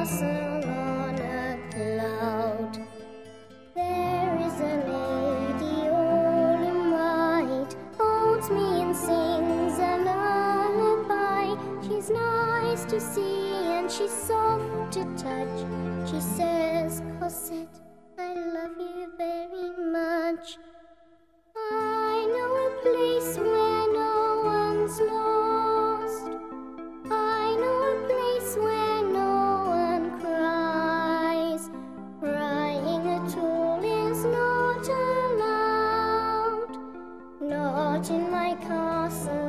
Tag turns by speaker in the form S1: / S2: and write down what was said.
S1: castle on a cloud. There is a lady all in white, holds me and sings a lullaby. She's nice to see and she's soft to touch. She says, Cosette, I love you very much. I know a place where no one's lost. I know a place where no one cries. Crying at all is not allowed. Not in my castle